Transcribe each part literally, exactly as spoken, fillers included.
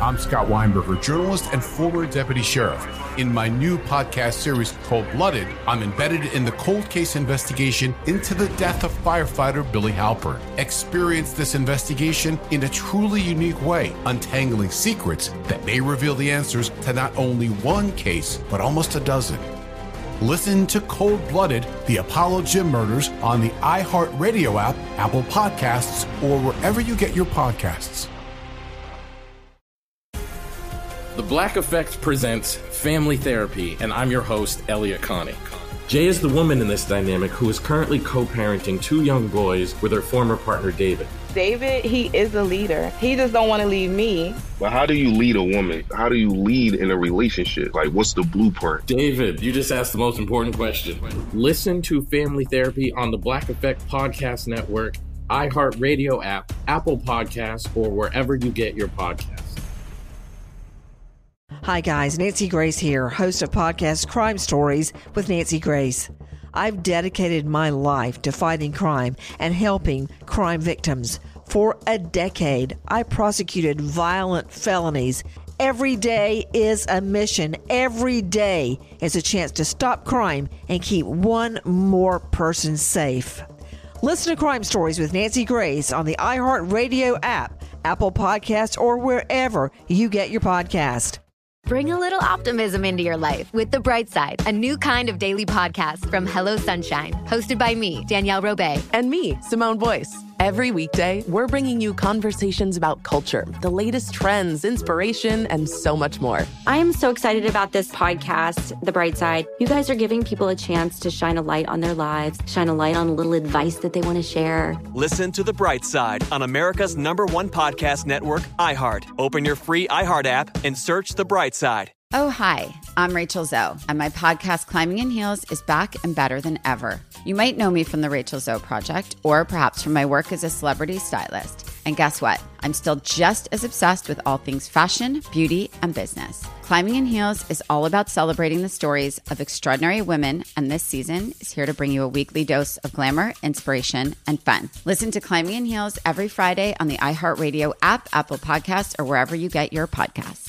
I'm Scott Weinberger, journalist and former deputy sheriff. In my new podcast series, Cold Blooded, I'm embedded in the cold case investigation into the death of firefighter Billy Halpern. Experience this investigation in a truly unique way, untangling secrets that may reveal the answers to not only one case, but almost a dozen. Listen to Cold Blooded, the Apollo Gym Murders on the iHeartRadio app, Apple Podcasts, or wherever you get your podcasts. The Black Effect presents Family Therapy, and I'm your host, Elliot Connie. Jay is the woman in this dynamic who is currently co-parenting two young boys with her former partner, David. David, he is a leader. He just don't want to leave me. But how do you lead a woman? How do you lead in a relationship? Like, what's the blueprint? David, you just asked the most important question. Listen to Family Therapy on the Black Effect Podcast Network, iHeartRadio app, Apple Podcasts, or wherever you get your podcasts. Hi guys, Nancy Grace here, host of podcast Crime Stories with Nancy Grace. I've dedicated my life to fighting crime and helping crime victims. For a decade, I prosecuted violent felonies. Every day is a mission. Every day is a chance to stop crime and keep one more person safe. Listen to Crime Stories with Nancy Grace on the iHeartRadio app, Apple Podcasts, or wherever you get your podcast. Bring a little optimism into your life with The Bright Side, a new kind of daily podcast from Hello Sunshine, hosted by me, Danielle Robay. And me, Simone Boyce. Every weekday, we're bringing you conversations about culture, the latest trends, inspiration, and so much more. I am so excited about this podcast, The Bright Side. You guys are giving people a chance to shine a light on their lives, shine a light on a little advice that they want to share. Listen to The Bright Side on America's number one podcast network, iHeart. Open your free iHeart app and search The Bright Side. Oh, hi, I'm Rachel Zoe, and my podcast, Climbing in Heels, is back and better than ever. You might know me from the Rachel Zoe Project, or perhaps from my work as a celebrity stylist. And guess what? I'm still just as obsessed with all things fashion, beauty, and business. Climbing in Heels is all about celebrating the stories of extraordinary women, and this season is here to bring you a weekly dose of glamour, inspiration, and fun. Listen to Climbing in Heels every Friday on the iHeartRadio app, Apple Podcasts, or wherever you get your podcasts.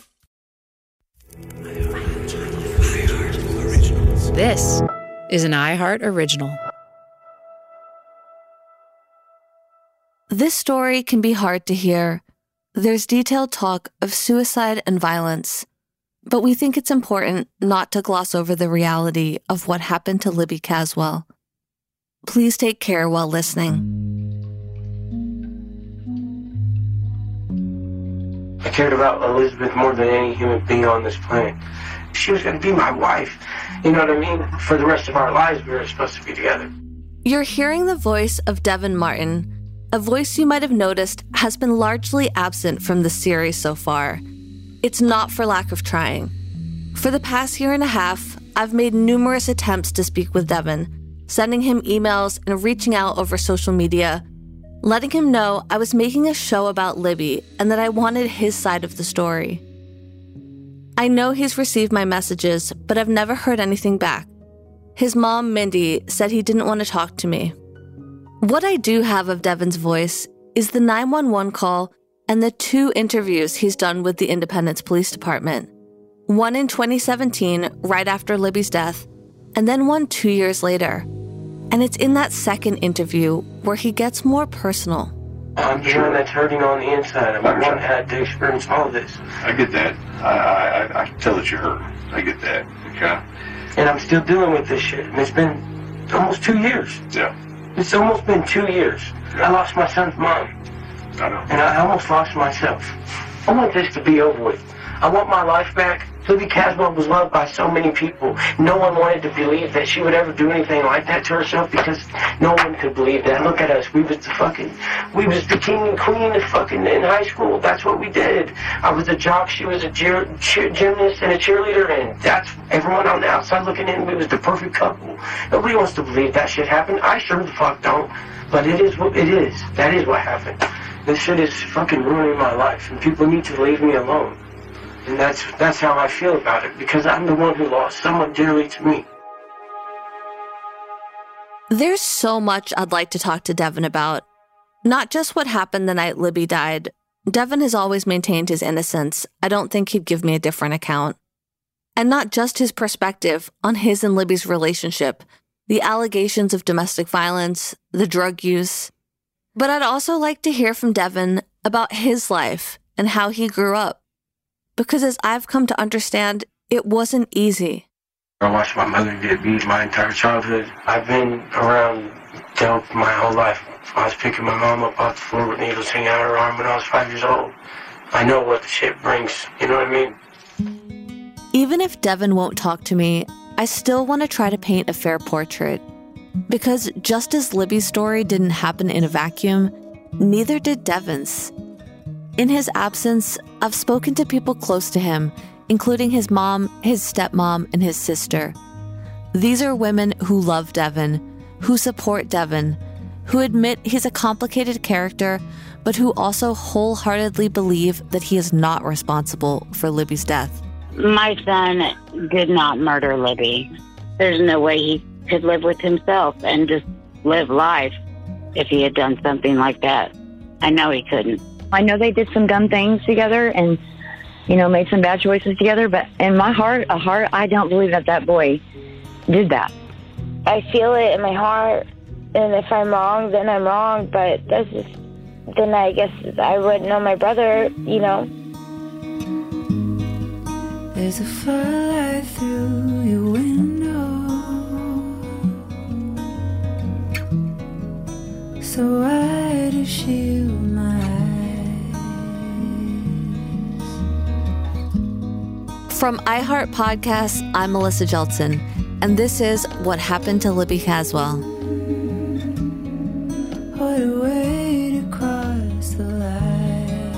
This is an iHeart Original. This story can be hard to hear. There's detailed talk of suicide and violence, but we think it's important not to gloss over the reality of what happened to Libby Caswell. Please take care while listening. I cared about Elizabeth more than any human being on this planet. She was going to be my wife. You know what I mean? For the rest of our lives, we were supposed to be together. You're hearing the voice of Devin Martin, a voice you might have noticed has been largely absent from the series so far. It's not for lack of trying. For the past year and a half, I've made numerous attempts to speak with Devin, sending him emails and reaching out over social media, letting him know I was making a show about Libby and that I wanted his side of the story. I know he's received my messages, but I've never heard anything back. His mom, Mindy, said he didn't want to talk to me. What I do have of Devin's voice is the nine one one call and the two interviews he's done with the Independence Police Department. One in twenty seventeen, right after Libby's death, and then one two years later. And it's in that second interview where he gets more personal. I'm the one that's hurting on the inside. I'm the one that had to experience all of this. I get that. I, I, I can tell that you're hurt. I get that. Okay. And I'm still dealing with this shit. And it's been almost two years. Yeah. It's almost been two years. Yeah. I lost my son's mom. I know. And I almost lost myself. I want this to be over with. I want my life back. Libby Caswell was loved by so many people. No one wanted to believe that she would ever do anything like that to herself because no one could believe that. Look at us. We was the fucking, we was the king and queen of fucking in high school. That's what we did. I was a jock. She was a cheer, cheer, gymnast and a cheerleader. And that's everyone on the outside looking in. We was the perfect couple. Nobody wants to believe that shit happened. I sure the fuck don't. But it is what it is. That is what happened. This shit is fucking ruining my life. And people need to leave me alone. And that's that's how I feel about it, because I'm the one who lost someone dearly to me. There's so much I'd like to talk to Devin about. Not just what happened the night Libby died, Devin has always maintained his innocence. I don't think he'd give me a different account. And not just his perspective on his and Libby's relationship, the allegations of domestic violence, the drug use, but I'd also like to hear from Devin about his life and how he grew up. Because as I've come to understand, it wasn't easy. I watched my mother get beat my entire childhood. I've been around dope my whole life. I was picking my mom up off the floor with needles hanging out of her arm when I was five years old. I know what the shit brings, you know what I mean? Even if Devin won't talk to me, I still want to try to paint a fair portrait. Because just as Libby's story didn't happen in a vacuum, neither did Devin's. In his absence, I've spoken to people close to him, including his mom, his stepmom, and his sister. These are women who love Devin, who support Devin, who admit he's a complicated character, but who also wholeheartedly believe that he is not responsible for Libby's death. My son did not murder Libby. There's no way he could live with himself and just live life if he had done something like that. I know he couldn't. I know they did some dumb things together and, you know, made some bad choices together, but in my heart, a heart, I don't believe that that boy did that. I feel it in my heart, and if I'm wrong, then I'm wrong, but that's just, then I guess I would know my brother, you know. There's a firelight through your window, so I to shield my eyes. From iHeart Podcasts, I'm Melissa Jeltsin, and this is What Happened to Libby Caswell. What a way to cross the line.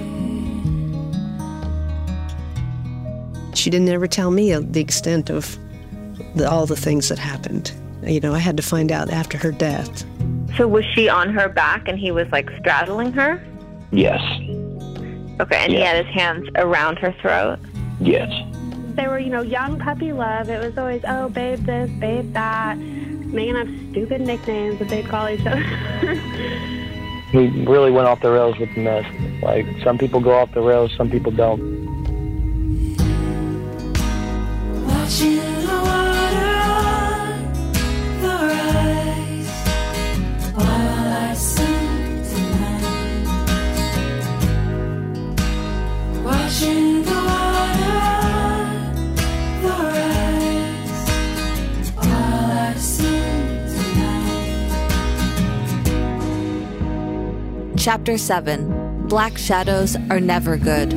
She didn't ever tell me the extent of the, all the things that happened. You know, I had to find out after her death. So was she on her back and he was like straddling her? Yes. Okay, and yes. he had his hands around her throat? Yes. They were, you know, young puppy love. It was always, oh, babe this, babe that. Megan have stupid nicknames that they'd call each other. He really went off the rails with the mess. Like, some people go off the rails, some people don't. Watching the water on the rise while I sing tonight. Watching the water on the rise while I sing tonight. Chapter seven, Black Shadows Are Never Good.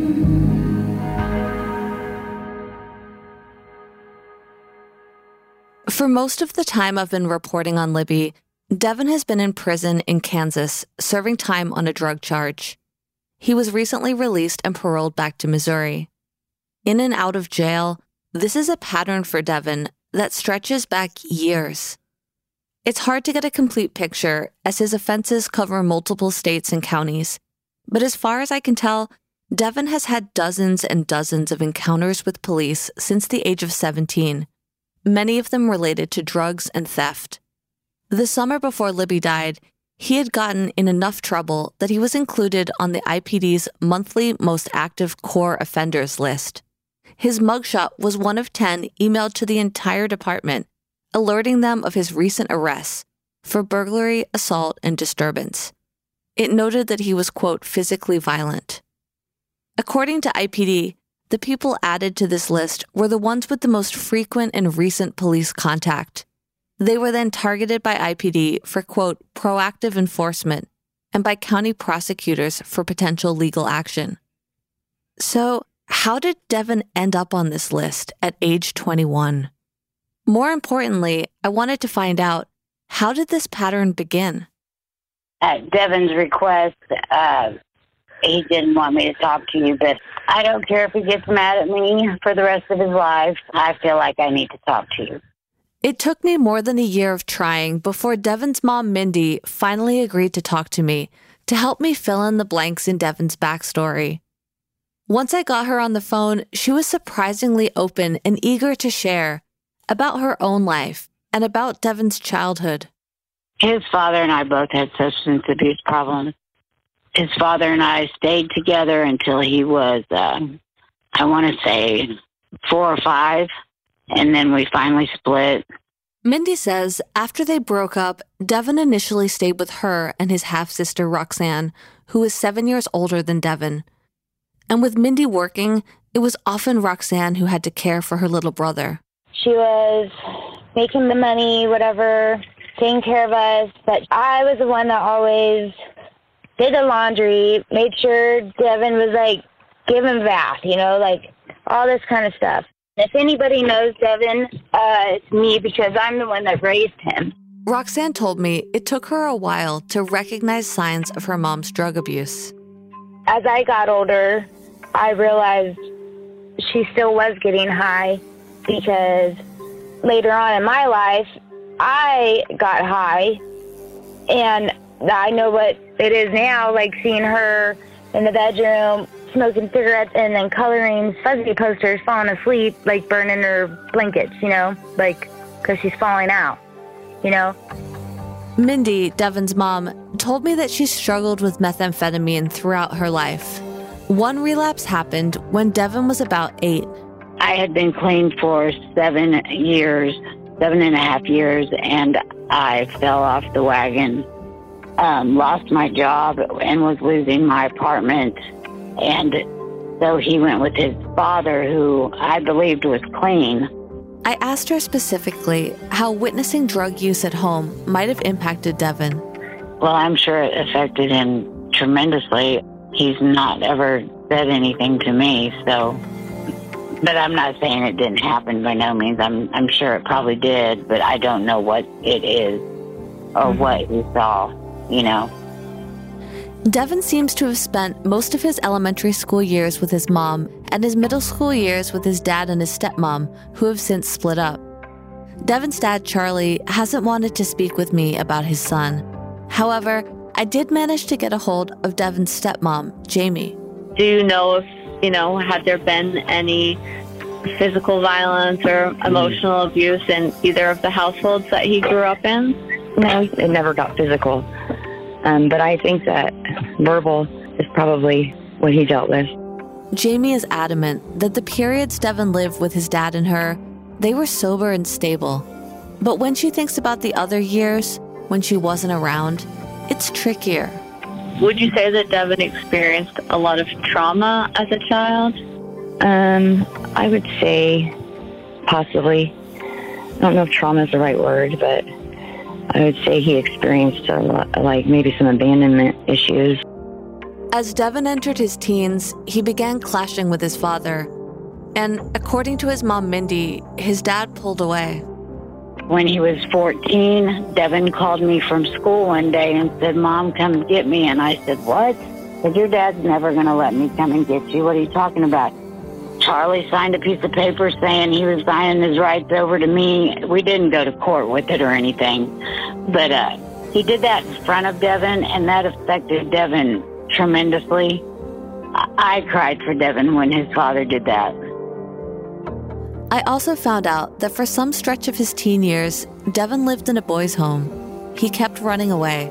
For most of the time I've been reporting on Libby, Devin has been in prison in Kansas, serving time on a drug charge. He was recently released and paroled back to Missouri. In and out of jail, this is a pattern for Devin that stretches back years. It's hard to get a complete picture, as his offenses cover multiple states and counties. But as far as I can tell, Devin has had dozens and dozens of encounters with police since the age of seventeen. Many of them related to drugs and theft. The summer before Libby died, he had gotten in enough trouble that he was included on the I P D's monthly most active core offenders list. His mugshot was one of ten emailed to the entire department, alerting them of his recent arrests for burglary, assault, and disturbance. It noted that he was, quote, physically violent. According to I P D, the people added to this list were the ones with the most frequent and recent police contact. They were then targeted by I P D for, quote, proactive enforcement, and by county prosecutors for potential legal action. So, how did Devin end up on this list at age twenty-one? More importantly, I wanted to find out, how did this pattern begin? At Devin's request, uh, he didn't want me to talk to you, but I don't care if he gets mad at me for the rest of his life. I feel like I need to talk to you. It took me more than a year of trying before Devin's mom, Mindy, finally agreed to talk to me to help me fill in the blanks in Devin's backstory. Once I got her on the phone, she was surprisingly open and eager to share about her own life and about Devin's childhood. His father and I both had substance abuse problems. his father and I stayed together until he was, uh, I want to say, four or five, and then we finally split. Mindy says after they broke up, Devin initially stayed with her and his half-sister Roxanne, who was seven years older than Devin. And with Mindy working, it was often Roxanne who had to care for her little brother. She was making the money, whatever, taking care of us, but I was the one that always did the laundry, made sure Devin was, like, give him a bath, you know, like, all this kind of stuff. If anybody knows Devin, uh, it's me, because I'm the one that raised him. Roxanne told me it took her a while to recognize signs of her mom's drug abuse. As I got older, I realized she still was getting high, because later on in my life, I got high, and I know what it is now, like seeing her in the bedroom, smoking cigarettes and then coloring fuzzy posters, falling asleep, like burning her blankets, you know, like, because she's falling out, you know. Mindy, Devin's mom, told me that she struggled with methamphetamine throughout her life. One relapse happened when Devin was about eight. I had been clean for seven years, seven and a half years, and I fell off the wagon, um, lost my job, and was losing my apartment. And so he went with his father, who I believed was clean. I asked her specifically how witnessing drug use at home might have impacted Devin. Well, I'm sure it affected him tremendously. He's not ever said anything to me, so... But I'm not saying it didn't happen by no means. I'm I'm sure it probably did, but I don't know what it is or what he saw, you know. Devin seems to have spent most of his elementary school years with his mom and his middle school years with his dad and his stepmom, who have since split up. Devin's dad, Charlie, hasn't wanted to speak with me about his son. However, I did manage to get a hold of Devin's stepmom, Jamie. Do you know if, you know, had there been any physical violence or emotional abuse in either of the households that he grew up in? No, it never got physical. Um, but I think that verbal is probably what he dealt with. Jamie is adamant that the periods Devin lived with his dad and her, they were sober and stable. But when she thinks about the other years, when she wasn't around, it's trickier. Would you say that Devin experienced a lot of trauma as a child? Um, I would say possibly. I don't know if trauma is the right word, but I would say he experienced a lot, like maybe some abandonment issues. As Devin entered his teens, he began clashing with his father. And according to his mom, Mindy, his dad pulled away. When he was fourteen, Devin called me from school one day and said, "Mom, come get me." And I said, "What?" He said, "Your dad's never going to let me come and get you. What are you talking about?" Charlie signed a piece of paper saying he was signing his rights over to me. We didn't go to court with it or anything. But uh, he did that in front of Devin, and that affected Devin tremendously. I, I cried for Devin when his father did that. I also found out that for some stretch of his teen years, Devin lived in a boys' home. He kept running away.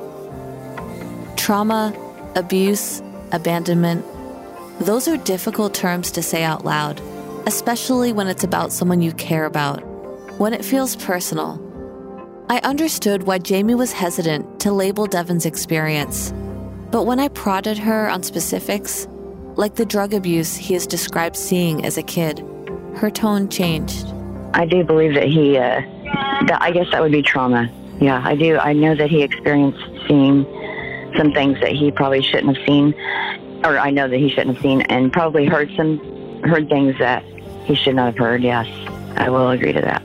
Trauma, abuse, abandonment, those are difficult terms to say out loud, especially when it's about someone you care about, when it feels personal. I understood why Jamie was hesitant to label Devin's experience, but when I prodded her on specifics, like the drug abuse he has described seeing as a kid, her tone changed. I do believe that he, uh, that I guess that would be trauma. Yeah, I do. I know that he experienced seeing some things that he probably shouldn't have seen, or I know that he shouldn't have seen, and probably heard some, heard things that he should not have heard. Yes, I will agree to that.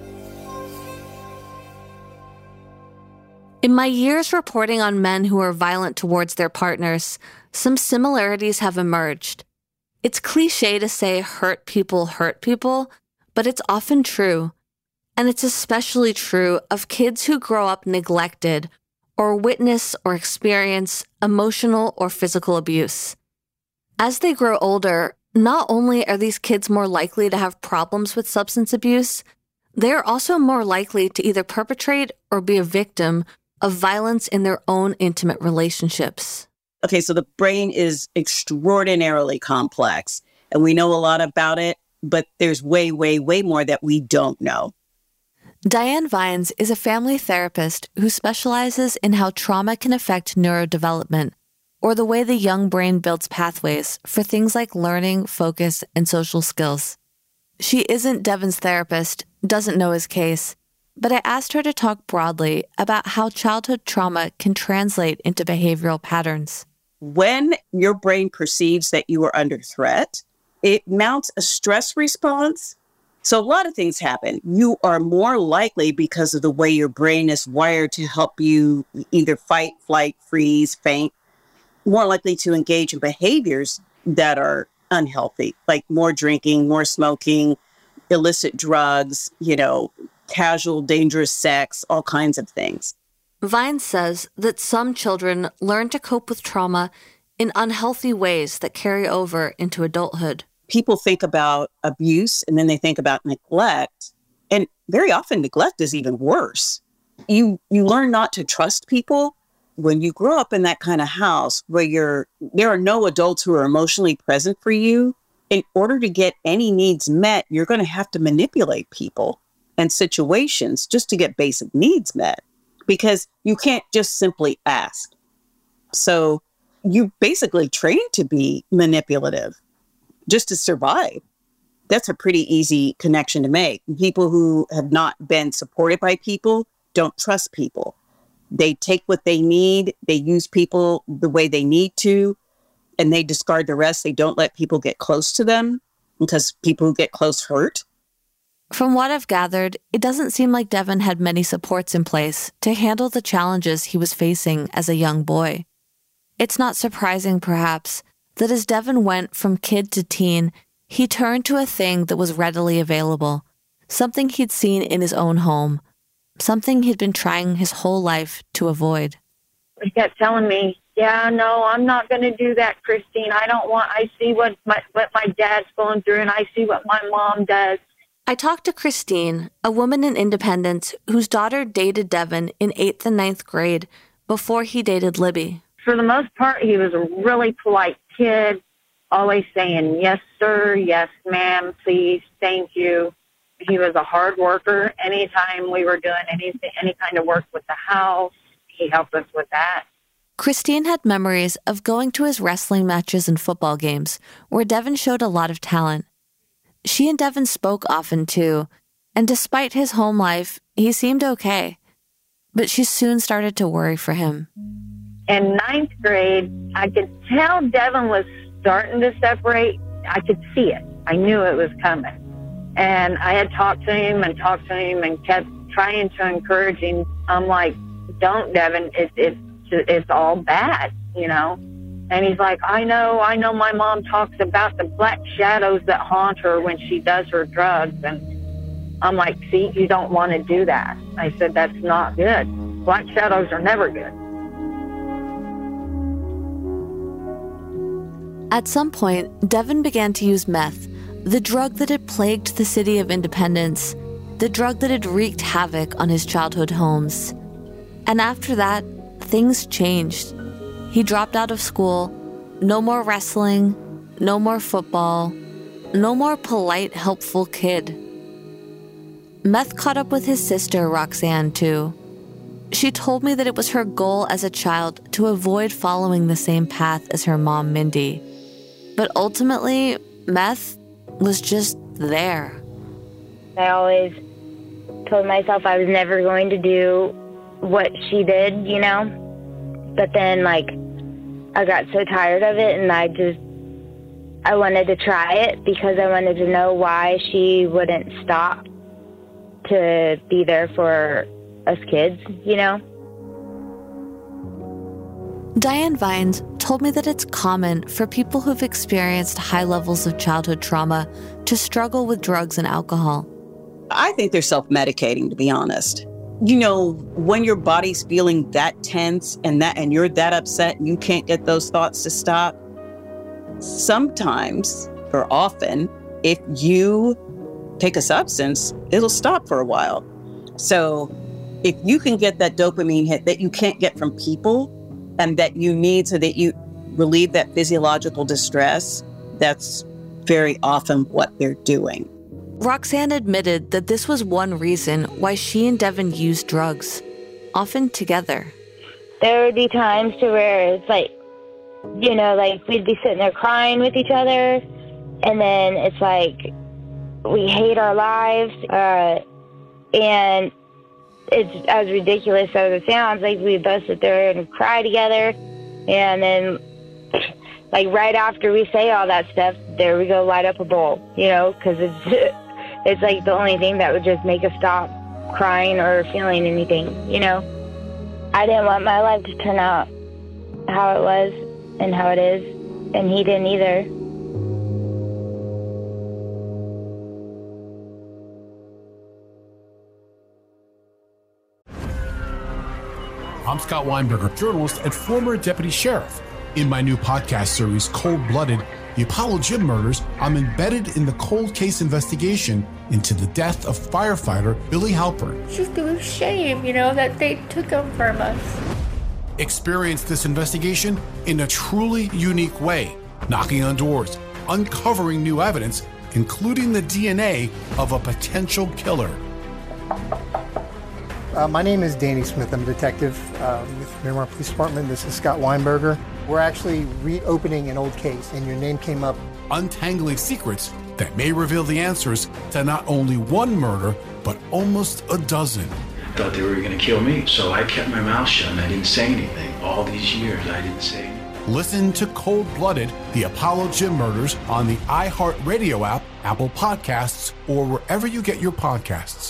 In my years reporting on men who are violent towards their partners, some similarities have emerged. It's cliche to say hurt people hurt people, but it's often true. And it's especially true of kids who grow up neglected or witness or experience emotional or physical abuse. As they grow older, not only are these kids more likely to have problems with substance abuse, they're also more likely to either perpetrate or be a victim of violence in their own intimate relationships. Okay, so the brain is extraordinarily complex, and we know a lot about it, but there's way, way, way more that we don't know. Diane Vines is a family therapist who specializes in how trauma can affect neurodevelopment, or the way the young brain builds pathways for things like learning, focus, and social skills. She isn't Devin's therapist, doesn't know his case, but I asked her to talk broadly about how childhood trauma can translate into behavioral patterns. When your brain perceives that you are under threat, it mounts a stress response. So a lot of things happen. You are more likely, because of the way your brain is wired to help you either fight, flight, freeze, faint, more likely to engage in behaviors that are unhealthy, like more drinking, more smoking, illicit drugs, you know, casual, dangerous sex, all kinds of things. Vines says that some children learn to cope with trauma in unhealthy ways that carry over into adulthood. People think about abuse and then they think about neglect. And very often neglect is even worse. You you learn not to trust people. When you grow up in that kind of house where you're there are no adults who are emotionally present for you, in order to get any needs met, you're going to have to manipulate people and situations just to get basic needs met, because you can't just simply ask. So you basically trained to be manipulative just to survive. That's a pretty easy connection to make. People who have not been supported by people don't trust people. They take what they need, they use people the way they need to, and they discard the rest. They don't let people get close to them because people who get close hurt. From what I've gathered, it doesn't seem like Devin had many supports in place to handle the challenges he was facing as a young boy. It's not surprising, perhaps, that as Devin went from kid to teen, he turned to a thing that was readily available, something he'd seen in his own home, something he'd been trying his whole life to avoid. He kept telling me, yeah, no, I'm not going to do that, Christine. I don't want, I see what my, what my dad's going through, and I see what my mom does. I talked to Christine, a woman in Independence whose daughter dated Devin in eighth and ninth grade before he dated Libby. For the most part, he was a really polite kid, always saying, yes, sir, yes, ma'am, please, thank you. He was a hard worker. Anytime we were doing anything, any kind of work with the house, he helped us with that. Christine had memories of going to his wrestling matches and football games, where Devin showed a lot of talent. She and Devin spoke often, too, and despite his home life, he seemed okay. But she soon started to worry for him. In ninth grade, I could tell Devin was starting to separate. I could see it. I knew it was coming. And I had talked to him and talked to him and kept trying to encourage him. I'm like, don't, Devin, it, it, it's all bad, you know? And he's like, I know, I know my mom talks about the black shadows that haunt her when she does her drugs. And I'm like, see, you don't want to do that. I said, that's not good. Black shadows are never good. At some point, Devin began to use meth, the drug that had plagued the city of Independence, the drug that had wreaked havoc on his childhood homes. And after that, things changed. He dropped out of school. No more wrestling, no more football, no more polite, helpful kid. Meth caught up with his sister, Roxanne, too. She told me that it was her goal as a child to avoid following the same path as her mom, Mindy. But ultimately, meth was just there. I always told myself I was never going to do what she did, you know? But then, like, I got so tired of it, and I just, I wanted to try it because I wanted to know why she wouldn't stop to be there for us kids, you know? Diane Vines told me that it's common for people who've experienced high levels of childhood trauma to struggle with drugs and alcohol. I think they're self-medicating, to be honest. You know, when your body's feeling that tense and that and you're that upset and you can't get those thoughts to stop, sometimes or often, if you take a substance, it'll stop for a while. So if you can get that dopamine hit that you can't get from people and that you need so that you relieve that physiological distress, that's very often what they're doing. Roxanne admitted that this was one reason why she and Devin used drugs, often together. There would be times to where it's like, you know, like we'd be sitting there crying with each other, and then it's like we hate our lives, uh, and it's as ridiculous as it sounds, like we both sit there and cry together, and then like right after we say all that stuff, there we go light up a bowl, you know, because it's it's like the only thing that would just make us stop crying or feeling anything, you know. I didn't want my life to turn out how it was and how it is, and he didn't either. I'm Scott Weinberger, journalist and former deputy sheriff. In my new podcast series, Cold Blooded, The Apollo Gym Murders, I'm embedded in the cold case investigation into the death of firefighter Billy Halpern. It's just a shame, you know, that they took him from us. Experience this investigation in a truly unique way, knocking on doors, uncovering new evidence, including the D N A of a potential killer. Uh, my name is Danny Smith. I'm a detective uh, with Miramar Police Department. This is Scott Weinberger. We're actually reopening an old case, and your name came up. Untangling secrets that may reveal the answers to not only one murder, but almost a dozen. I thought they were going to kill me, so I kept my mouth shut and I didn't say anything. All these years, I didn't say anything. Listen to Cold Blooded, The Apollo Gym Murders on the iHeartRadio app, Apple Podcasts, or wherever you get your podcasts.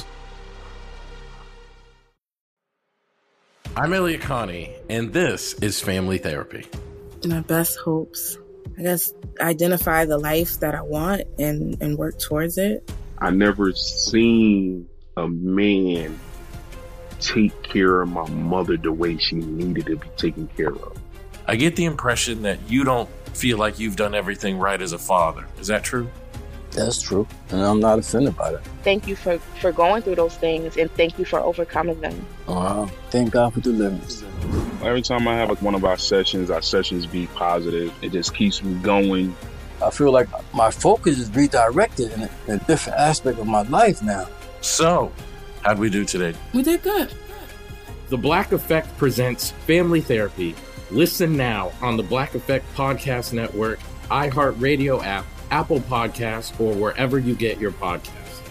I'm Elliot Connie, and this is Family Therapy. My best hopes, I guess, identify the life that I want and, and work towards it. I never seen a man take care of my mother the way she needed to be taken care of. I get the impression that you don't feel like you've done everything right as a father. Is that true? That's true, and I'm not offended by that. Thank you for, for going through those things, and thank you for overcoming them. Wow. Thank God for deliverance. Every time I have like one of our sessions, our sessions be positive. It just keeps me going. I feel like my focus is redirected in a, in a different aspect of my life now. So, how'd we do today? We did good. The Black Effect presents Family Therapy. Listen now on the Black Effect Podcast Network, iHeartRadio app, Apple Podcasts, or wherever you get your podcasts.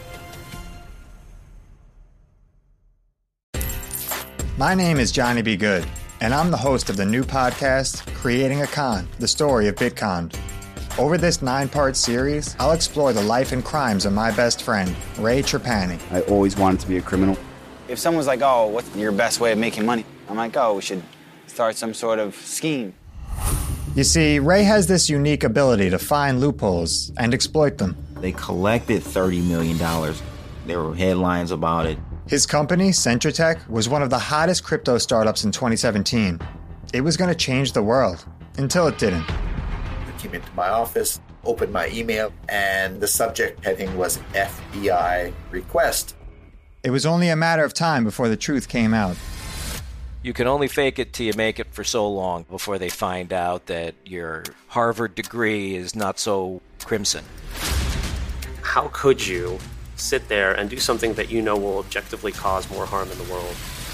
My name is Johnny B. Good, and I'm the host of the new podcast, Creating a Con, the story of Bitcon. Over this nine-part series, I'll explore the life and crimes of my best friend, Ray Trapani. I always wanted to be a criminal. If someone's like, oh, what's your best way of making money? I'm like, oh, we should start some sort of scheme. You see, Ray has this unique ability to find loopholes and exploit them. They collected thirty million dollars. There were headlines about it. His company, Centratech, was one of the hottest crypto startups in twenty seventeen. It was going to change the world, until it didn't. I came into my office, opened my email, and the subject heading was F B I request. It was only a matter of time before the truth came out. You can only fake it till you make it for so long before they find out that your Harvard degree is not so crimson. How could you sit there and do something that you know will objectively cause more harm in the world?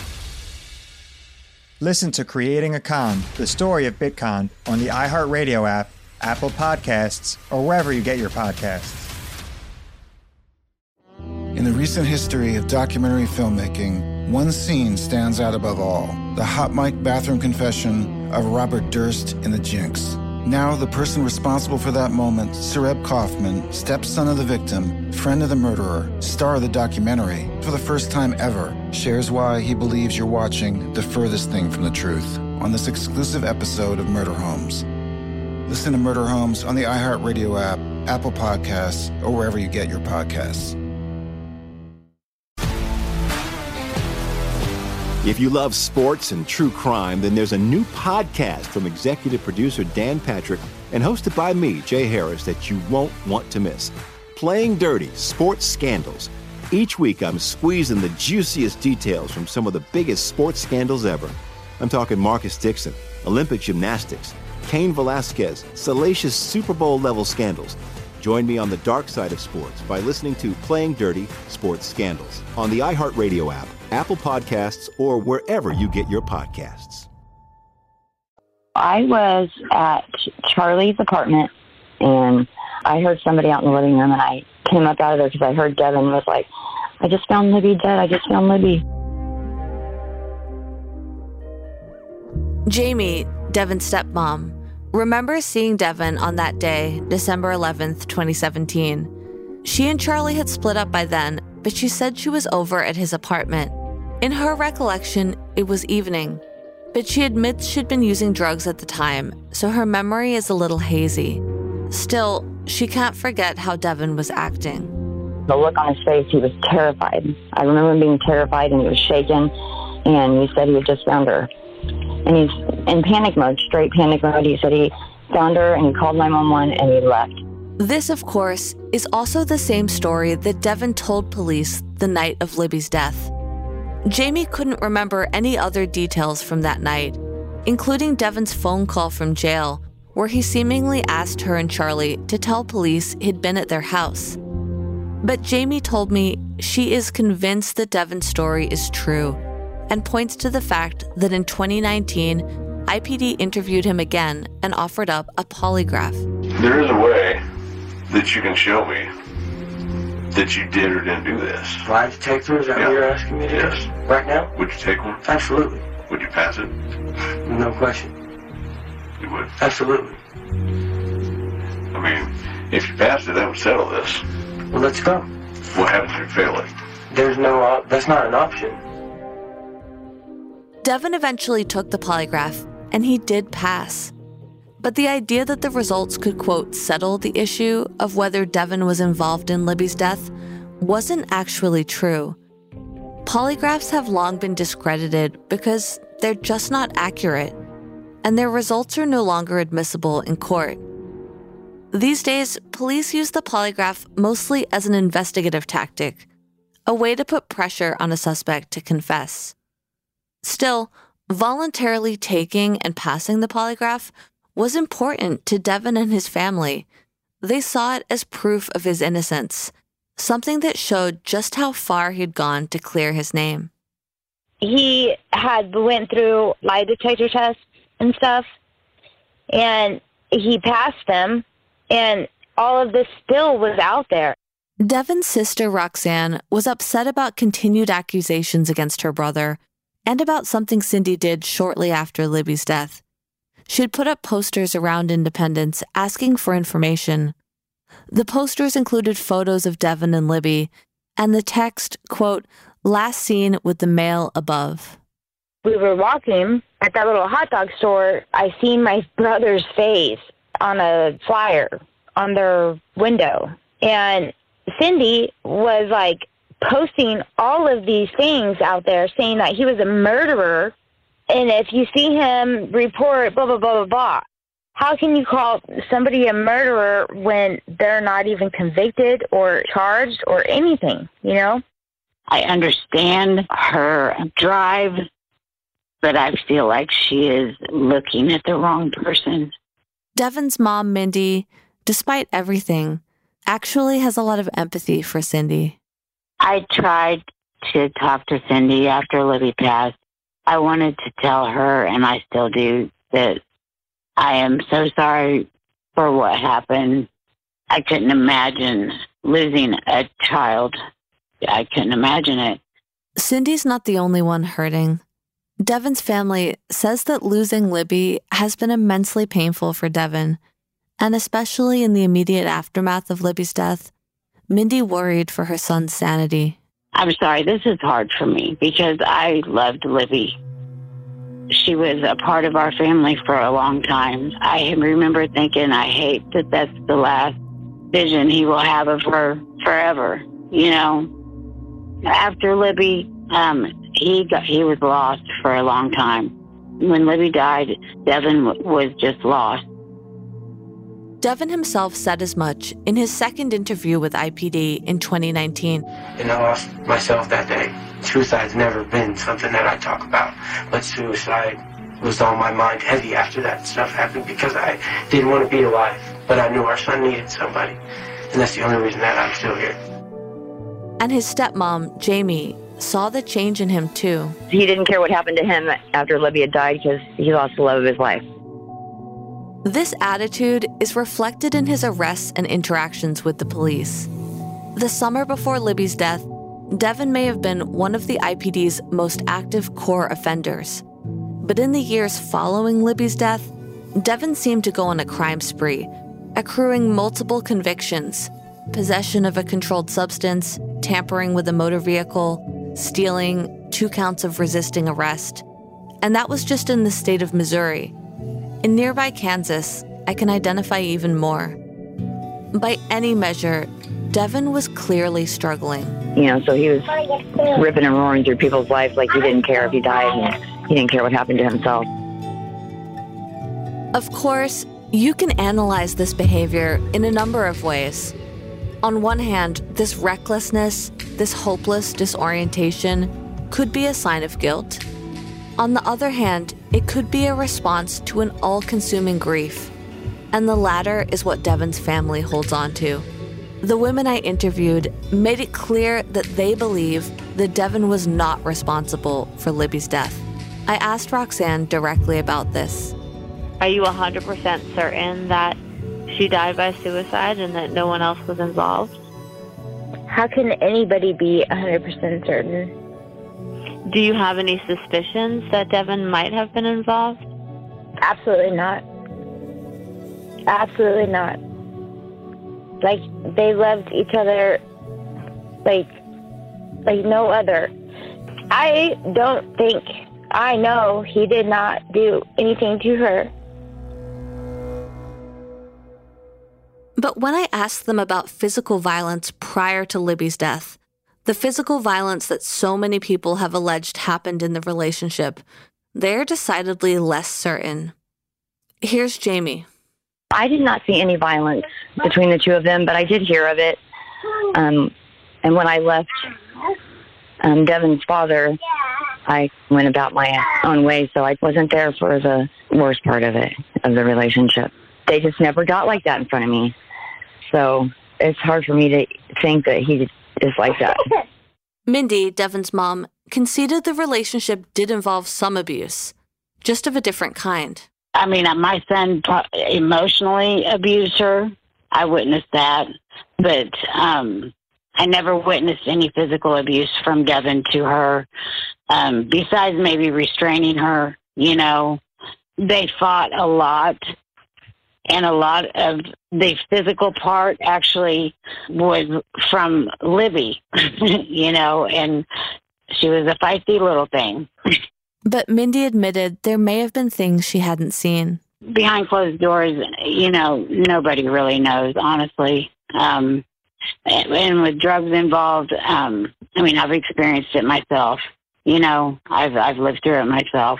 Listen to Creating a Con, the story of Bitcon, on the iHeartRadio app, Apple Podcasts, or wherever you get your podcasts. In the recent history of documentary filmmaking, one scene stands out above all: the hot mic bathroom confession of Robert Durst in The Jinx. Now, the person responsible for that moment, Sareb Kaufman, stepson of the victim, friend of the murderer, star of the documentary, for the first time ever, shares why he believes you're watching the furthest thing from the truth on this exclusive episode of Murder Homes. Listen to Murder Homes on the iHeartRadio app, Apple Podcasts, or wherever you get your podcasts. If you love sports and true crime, then there's a new podcast from executive producer Dan Patrick and hosted by me, Jay Harris, that you won't want to miss. Playing Dirty: Sports Scandals. Each week, I'm squeezing the juiciest details from some of the biggest sports scandals ever. I'm talking Marcus Dixon, Olympic gymnastics, Cain Velasquez, salacious Super Bowl level scandals. Join me on the dark side of sports by listening to Playing Dirty Sports Scandals on the iHeartRadio app, Apple Podcasts, or wherever you get your podcasts. I was at Charlie's apartment, and I heard somebody out in the living room, and I came up out of there because I heard Devin was like, I just found Libby dead. I just found Libby. Jamie, Devin's stepmom, remembers seeing Devin on that day, December eleventh, twenty seventeen. She and Charlie had split up by then, but she said she was over at his apartment. In her recollection, it was evening, but she admits she'd been using drugs at the time, so her memory is a little hazy. Still, she can't forget how Devin was acting. The look on his face, he was terrified. I remember him being terrified, and he was shaking, and he said he had just found her. And he's in panic mode, straight panic mode. He said he found her, and he called nine one one, and he left. This, of course, is also the same story that Devin told police the night of Libby's death. Jamie couldn't remember any other details from that night, including Devin's phone call from jail, where he seemingly asked her and Charlie to tell police he'd been at their house. But Jamie told me she is convinced that Devin's story is true, and points to the fact that in twenty nineteen, I P D interviewed him again and offered up a polygraph. There is a way that you can show me that you did or didn't do this. Lie detector, is that Yeah. what you're asking me to Yes. do? Right now? Would you take one? Absolutely. Would you pass it? No question. You would? Absolutely. I mean, if you passed it, that would settle this. Well, let's go. What happens if you fail it? There's no, op- that's not an option. Devin eventually took the polygraph, and he did pass. But the idea that the results could, quote, settle the issue of whether Devin was involved in Libby's death wasn't actually true. Polygraphs have long been discredited because they're just not accurate, and their results are no longer admissible in court. These days, police use the polygraph mostly as an investigative tactic, a way to put pressure on a suspect to confess. Still, voluntarily taking and passing the polygraph was important to Devin and his family. They saw it as proof of his innocence, something that showed just how far he'd gone to clear his name. He had went through lie detector tests and stuff, and he passed them, and all of this still was out there. Devin's sister, Roxanne, was upset about continued accusations against her brother and about something Cindy did shortly after Libby's death. She'd put up posters around Independence asking for information. The posters included photos of Devin and Libby, and the text, quote, last seen with the male above. We were walking at that little hot dog store. I seen my brother's face on a flyer on their window. And Cindy was like posting all of these things out there saying that he was a murderer. And if you see him, report blah, blah, blah, blah, blah. How can you call somebody a murderer when they're not even convicted or charged or anything, you know? I understand her drive, but I feel like she is looking at the wrong person. Devin's mom, Mindy, despite everything, actually has a lot of empathy for Cindy. I tried to talk to Cindy after Libby passed. I wanted to tell her, and I still do, that I am so sorry for what happened. I couldn't imagine losing a child. I couldn't imagine it. Cindy's not the only one hurting. Devin's family says that losing Libby has been immensely painful for Devin, and especially in the immediate aftermath of Libby's death, Mindy worried for her son's sanity. I'm sorry, this is hard for me because I loved Libby. She was a part of our family for a long time. I remember thinking, I hate that that's the last vision he will have of her forever. You know, after Libby, um, he got, he was lost for a long time. When Libby died, Devin w- was just lost. Devin himself said as much in his second interview with I P D in twenty nineteen. And I lost myself that day. Suicide's never been something that I talk about, but suicide was on my mind heavy after that stuff happened because I didn't want to be alive, but I knew our son needed somebody, and that's the only reason that I'm still here. And his stepmom, Jamie, saw the change in him too. He didn't care what happened to him after Libby had died because he lost the love of his life. This attitude is reflected in his arrests and interactions with the police. The summer before Libby's death, Devin may have been one of the I P D's most active core offenders. But in the years following Libby's death, Devin seemed to go on a crime spree, accruing multiple convictions: possession of a controlled substance, tampering with a motor vehicle, stealing, two counts of resisting arrest. And that was just in the state of Missouri. In nearby Kansas, I can identify even more. By any measure, Devin was clearly struggling. You know, so he was ripping and roaring through people's lives like he didn't care if he died, and he didn't care what happened to himself. Of course, you can analyze this behavior in a number of ways. On one hand, this recklessness, this hopeless disorientation could be a sign of guilt. On the other hand, it could be a response to an all-consuming grief. And the latter is what Devin's family holds on to. The women I interviewed made it clear that they believe that Devin was not responsible for Libby's death. I asked Roxanne directly about this. Are you one hundred percent certain that she died by suicide and that no one else was involved? How can anybody be one hundred percent certain? Do you have any suspicions that Devin might have been involved? Absolutely not. Absolutely not. Like, they loved each other like, like no other. I don't think, I know he did not do anything to her. But when I asked them about physical violence prior to Libby's death, the physical violence that so many people have alleged happened in the relationship, they're decidedly less certain. Here's Jamie. I did not see any violence between the two of them, but I did hear of it. Um, and when I left um, Devin's father, I went about my own way, so I wasn't there for the worst part of it, of the relationship. They just never got like that in front of me. So it's hard for me to think that he is like that. Mindy, Devin's mom, conceded the relationship did involve some abuse, just of a different kind. I mean, my son emotionally abused her. I witnessed that. But um, I never witnessed any physical abuse from Devin to her, um, besides maybe restraining her. You know, they fought a lot. And a lot of the physical part actually was from Libby, you know, and she was a feisty little thing. But Mindy admitted there may have been things she hadn't seen. Behind closed doors, you know, nobody really knows, honestly. Um, and, and with drugs involved, um, I mean, I've experienced it myself. You know, I've I've lived through it myself.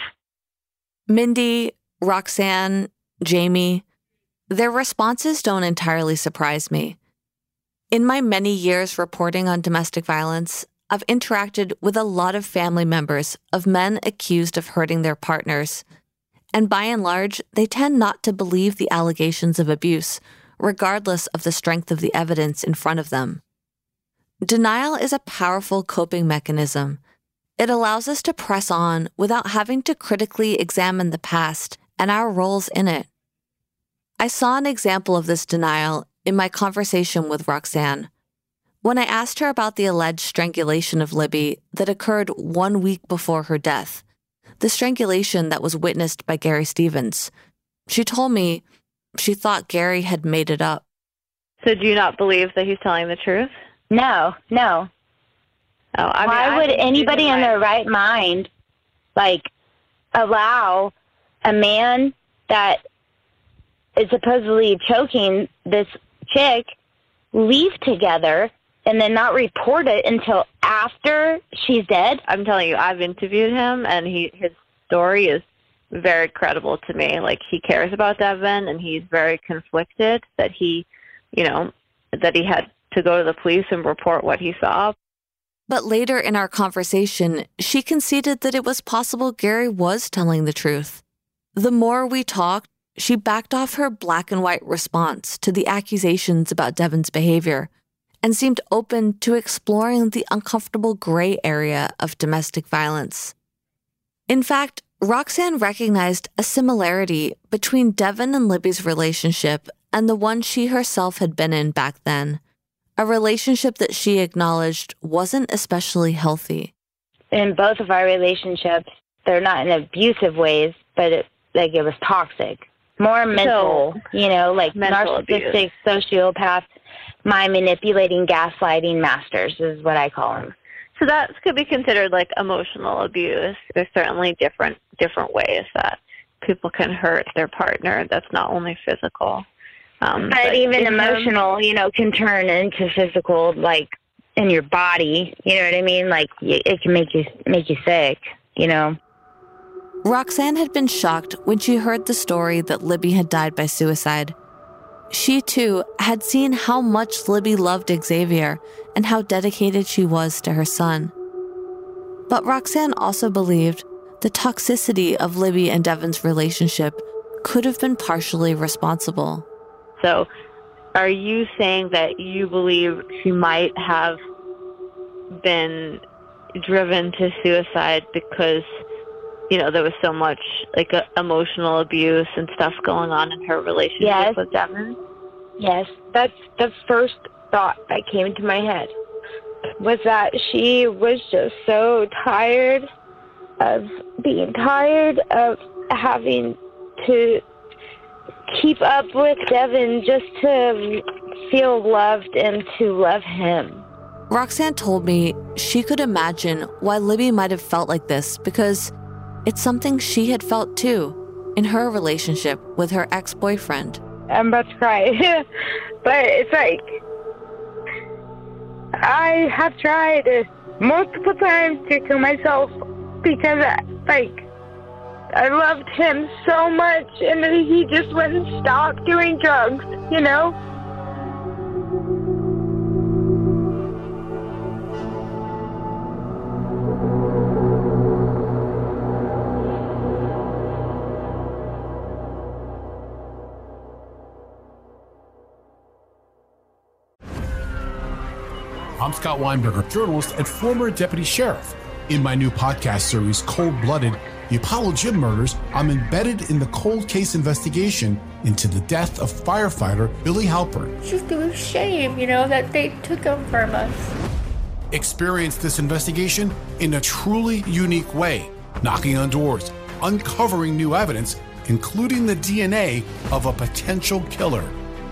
Mindy, Roxanne, Jamie, their responses don't entirely surprise me. In my many years reporting on domestic violence, I've interacted with a lot of family members of men accused of hurting their partners. And by and large, they tend not to believe the allegations of abuse, regardless of the strength of the evidence in front of them. Denial is a powerful coping mechanism. It allows us to press on without having to critically examine the past and our roles in it. I saw an example of this denial in my conversation with Roxanne. When I asked her about the alleged strangulation of Libby that occurred one week before her death, the strangulation that was witnessed by Gary Stevens, she told me she thought Gary had made it up. So do you not believe that he's telling the truth? No, no. Oh, I mean, Why I would anybody in right. their right mind, like, allow a man that is supposedly choking this chick leave together and then not report it until after she's dead? I'm telling you, I've interviewed him, and he his story is very credible to me. Like, he cares about Devin, and he's very conflicted that he, you know, that he had to go to the police and report what he saw. But later in our conversation, she conceded that it was possible Gary was telling the truth. The more we talked, she backed off her black and white response to the accusations about Devin's behavior and seemed open to exploring the uncomfortable gray area of domestic violence. In fact, Roxanne recognized a similarity between Devin and Libby's relationship and the one she herself had been in back then, a relationship that she acknowledged wasn't especially healthy. In both of our relationships, they're not in abusive ways, but it, like it was toxic. More mental, so, you know, like narcissistic, abuse. Sociopath, mind manipulating, gaslighting masters is what I call them. So that could be considered like emotional abuse. There's certainly different different ways that people can hurt their partner. That's not only physical. Um, but, but even emotional, terms, you know, can turn into physical, like in your body. You know what I mean? Like it can make you make you sick. You know. Roxanne had been shocked when she heard the story that Libby had died by suicide. She, too, had seen how much Libby loved Xavier and how dedicated she was to her son. But Roxanne also believed the toxicity of Libby and Devin's relationship could have been partially responsible. So, are you saying that you believe she might have been driven to suicide because, you know, there was so much like uh, emotional abuse and stuff going on in her relationship yes. with Devin? Yes, that's the first thought that came into my head, was that she was just so tired of being tired of having to keep up with Devin just to feel loved and to love him. Roxanne told me she could imagine why Libby might have felt like this because it's something she had felt too in her relationship with her ex-boyfriend. I'm about to cry. But it's like, I have tried multiple times to kill myself because, I, like, I loved him so much and he just wouldn't stop doing drugs, you know? I'm Scott Weinberger, journalist and former deputy sheriff. In my new podcast series, Cold Blooded, The Apollo Gym Murders, I'm embedded in the cold case investigation into the death of firefighter Billy Halpern. It's just a shame, you know, that they took him from us. Experience this investigation in a truly unique way, knocking on doors, uncovering new evidence, including the D N A of a potential killer.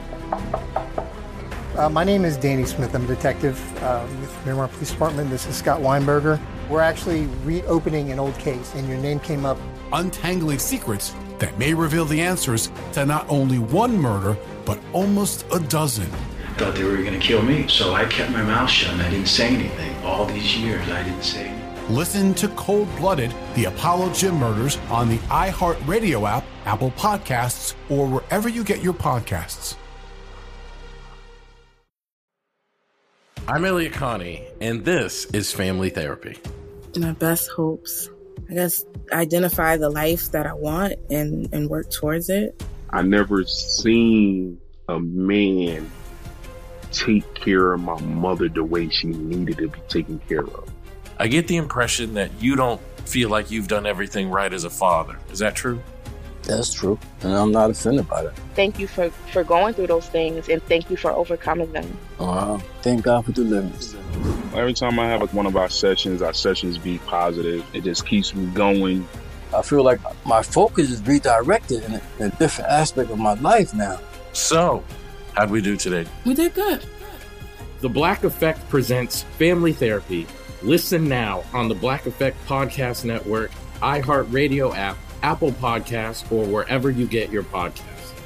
Uh, my name is Danny Smith. I'm a detective uh, with Miramar Police Department. This is Scott Weinberger. We're actually reopening an old case, and your name came up. Untangling secrets that may reveal the answers to not only one murder, but almost a dozen. I thought they were going to kill me, so I kept my mouth shut and I didn't say anything. All these years, I didn't say anything. Listen to Cold Blooded, The Apollo Gym Murders on the iHeartRadio app, Apple Podcasts, or wherever you get your podcasts. I'm Elliot Connie, and this is Family Therapy. My best hopes, I guess, identify the life that I want and, and work towards it. I never seen a man take care of my mother the way she needed to be taken care of. I get the impression that you don't feel like you've done everything right as a father. Is that true? That's true, and I'm not offended by that. Thank you for, for going through those things, and thank you for overcoming them. Uh, thank God for deliverance. Every time I have like one of our sessions, our sessions be positive. It just keeps me going. I feel like my focus is redirected in a, in a different aspect of my life now. So, how'd we do today? We did good. The Black Effect presents Family Therapy. Listen now on the Black Effect Podcast Network, iHeartRadio app, Apple Podcasts, or wherever you get your podcasts.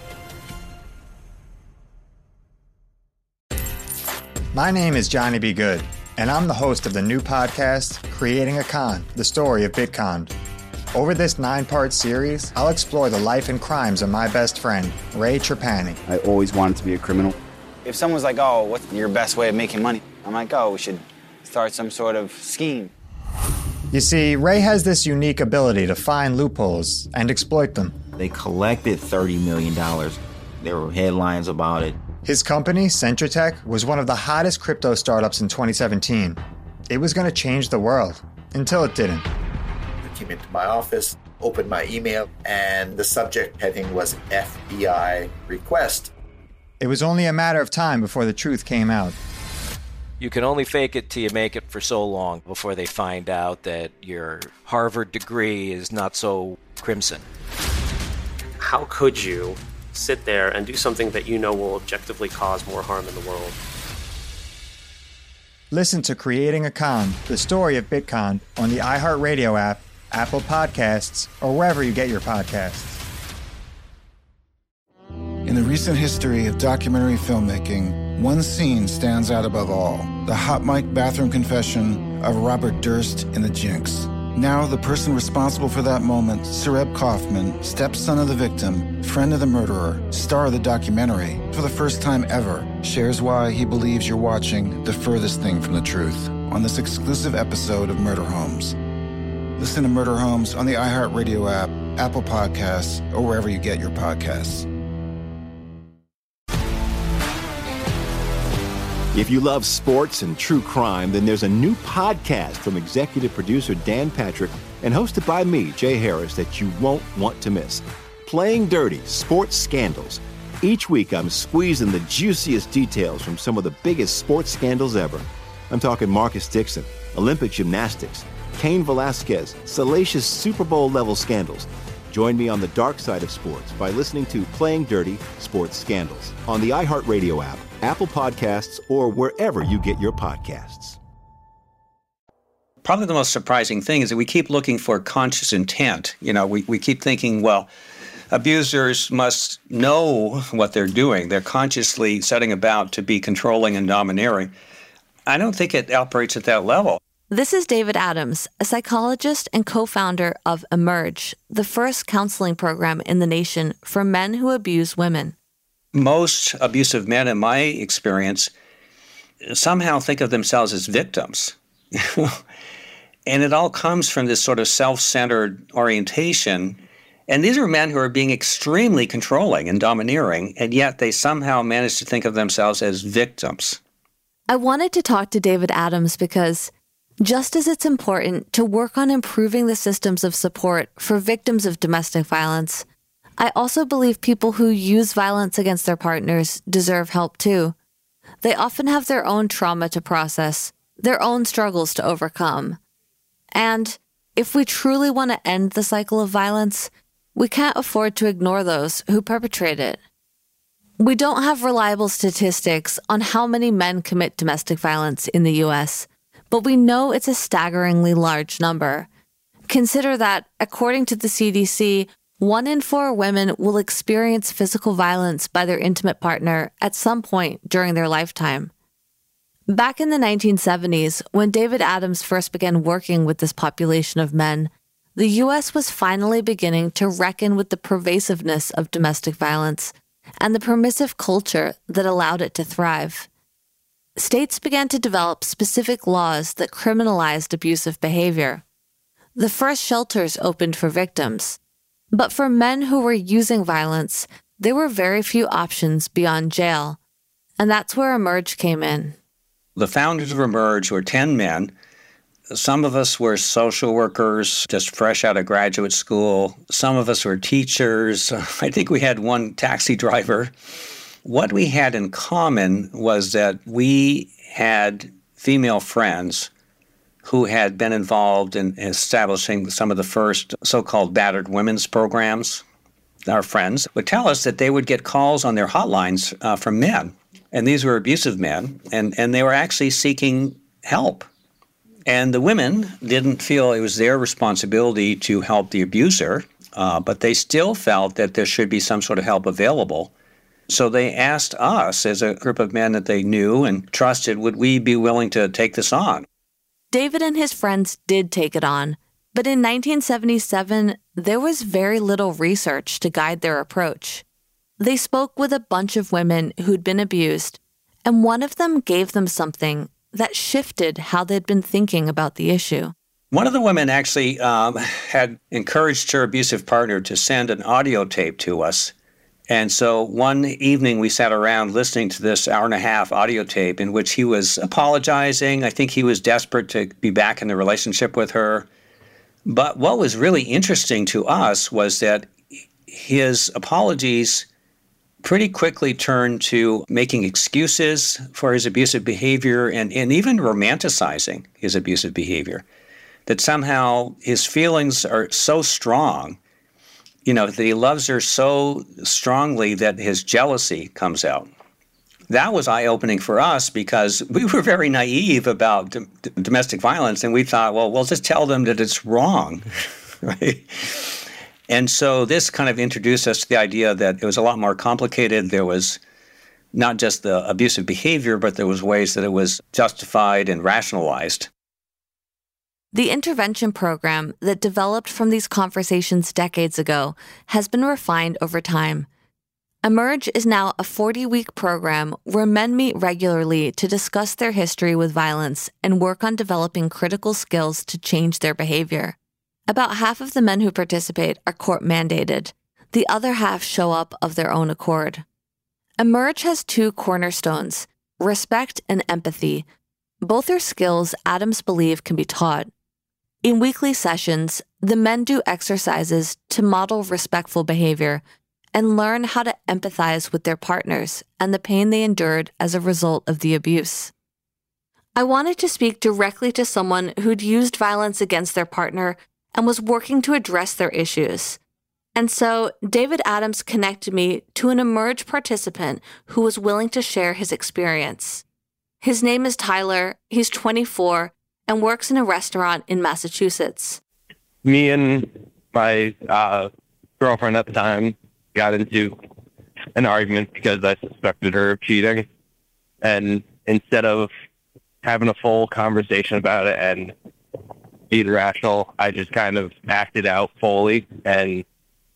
My name is Johnny B. Good, and I'm the host of the new podcast, Creating a Con, the story of Bitcon. Over this nine-part series, I'll explore the life and crimes of my best friend, Ray Trapani. I always wanted to be a criminal. If someone's like, oh, what's your best way of making money? I'm like, oh, we should start some sort of scheme. You see, Ray has this unique ability to find loopholes and exploit them. They collected thirty million dollars. There were headlines about it. His company, Centratech, was one of the hottest crypto startups in twenty seventeen. It was going to change the world, until it didn't. I came into my office, opened my email, and the subject heading was F B I request. It was only a matter of time before the truth came out. You can only fake it till you make it for so long before they find out that your Harvard degree is not so crimson. How could you sit there and do something that you know will objectively cause more harm in the world? Listen to Creating a Con, the story of Bitcon, on the iHeartRadio app, Apple Podcasts, or wherever you get your podcasts. In the recent history of documentary filmmaking, one scene stands out above all: the hot mic bathroom confession of Robert Durst in The Jinx. Now, the person responsible for that moment, Sareb Kaufman, stepson of the victim, friend of the murderer, star of the documentary, for the first time ever, shares why he believes you're watching the furthest thing from the truth on this exclusive episode of Murder Homes. Listen to Murder Homes on the iHeartRadio app, Apple Podcasts, or wherever you get your podcasts. If you love sports and true crime, then there's a new podcast from executive producer Dan Patrick and hosted by me, Jay Harris, that you won't want to miss. Playing Dirty: Sports Scandals. Each week, I'm squeezing the juiciest details from some of the biggest sports scandals ever. I'm talking Marcus Dixon, Olympic gymnastics, Cain Velasquez, salacious Super Bowl-level scandals. Join me on the dark side of sports by listening to Playing Dirty: Sports Scandals on the iHeartRadio app, Apple Podcasts, or wherever you get your podcasts. Probably the most surprising thing is that we keep looking for conscious intent. You know, we, we keep thinking, well, abusers must know what they're doing. They're consciously setting about to be controlling and domineering. I don't think it operates at that level. This is David Adams, a psychologist and co-founder of Emerge, the first counseling program in the nation for men who abuse women. Most abusive men, in my experience, somehow think of themselves as victims. And it all comes from this sort of self-centered orientation. And these are men who are being extremely controlling and domineering, and yet they somehow manage to think of themselves as victims. I wanted to talk to David Adams because just as it's important to work on improving the systems of support for victims of domestic violence, I also believe people who use violence against their partners deserve help too. They often have their own trauma to process, their own struggles to overcome. And if we truly want to end the cycle of violence, we can't afford to ignore those who perpetrate it. We don't have reliable statistics on how many men commit domestic violence in the U S, but we know it's a staggeringly large number. Consider that, according to the C D C, one in four women will experience physical violence by their intimate partner at some point during their lifetime. Back in the nineteen seventies, when David Adams first began working with this population of men, the U S was finally beginning to reckon with the pervasiveness of domestic violence and the permissive culture that allowed it to thrive. States began to develop specific laws that criminalized abusive behavior. The first shelters opened for victims. But for men who were using violence, there were very few options beyond jail. And that's where Emerge came in. The founders of Emerge were ten men. Some of us were social workers, just fresh out of graduate school. Some of us were teachers. I think we had one taxi driver. What we had in common was that we had female friends who had been involved in establishing some of the first so-called battered women's programs. Our friends would tell us that they would get calls on their hotlines uh, from men. And these were abusive men, and, and they were actually seeking help. And the women didn't feel it was their responsibility to help the abuser, uh, but they still felt that there should be some sort of help available. So they asked us, as a group of men that they knew and trusted, would we be willing to take this on? David and his friends did take it on, but in nineteen seventy-seven, there was very little research to guide their approach. They spoke with a bunch of women who'd been abused, and one of them gave them something that shifted how they'd been thinking about the issue. One of the women actually um, had encouraged her abusive partner to send an audio tape to us. And so one evening we sat around listening to this hour and a half audio tape in which he was apologizing. I think he was desperate to be back in the relationship with her. But what was really interesting to us was that his apologies pretty quickly turned to making excuses for his abusive behavior and, and even romanticizing his abusive behavior. That somehow his feelings are so strong, you know, that he loves her so strongly that his jealousy comes out. That was eye-opening for us because we were very naive about d- d- domestic violence, and we thought, well, we'll just tell them that it's wrong, right? And so this kind of introduced us to the idea that it was a lot more complicated. There was not just the abusive behavior, but there was ways that it was justified and rationalized. The intervention program that developed from these conversations decades ago has been refined over time. Emerge is now a forty-week program where men meet regularly to discuss their history with violence and work on developing critical skills to change their behavior. About half of the men who participate are court-mandated. The other half show up of their own accord. Emerge has two cornerstones, respect and empathy. Both are skills Adams believe can be taught. In weekly sessions, the men do exercises to model respectful behavior and learn how to empathize with their partners and the pain they endured as a result of the abuse. I wanted to speak directly to someone who'd used violence against their partner and was working to address their issues. And so David Adams connected me to an Emerge participant who was willing to share his experience. His name is Tyler, he's twenty-four, and works in a restaurant in Massachusetts. Me and my uh, girlfriend at the time got into an argument because I suspected her of cheating. And instead of having a full conversation about it and be rational, I just kind of acted out fully and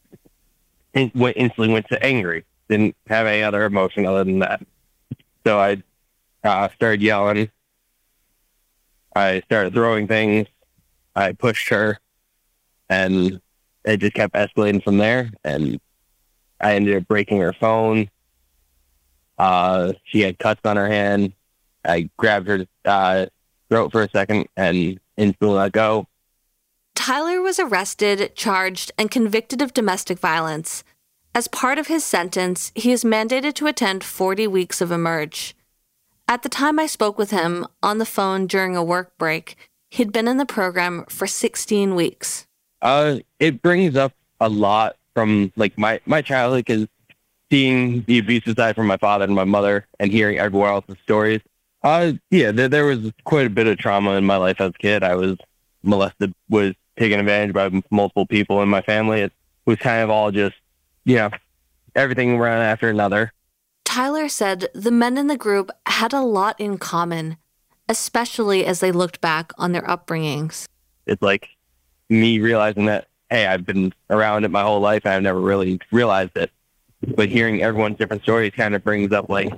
in- went, instantly went to angry. Didn't have any other emotion other than that. So I uh, started yelling. I started throwing things. I pushed her, and it just kept escalating from there. And I ended up breaking her phone. Uh, she had cuts on her hand. I grabbed her uh, throat for a second and instantly let go. Tyler was arrested, charged, and convicted of domestic violence. As part of his sentence, he is mandated to attend forty weeks of Emerge. At the time I spoke with him on the phone during a work break, he'd been in the program for sixteen weeks. Uh, it brings up a lot from like my, my childhood, because seeing the abusive side from my father and my mother and hearing everyone else's stories. Uh, yeah, there, there was quite a bit of trauma in my life as a kid. I was molested, was taken advantage by multiple people in my family. It was kind of all just, you know, everything ran after another. Tyler said the men in the group had a lot in common, especially as they looked back on their upbringings. It's like me realizing that, hey, I've been around it my whole life and I've never really realized it. But hearing everyone's different stories kind of brings up like,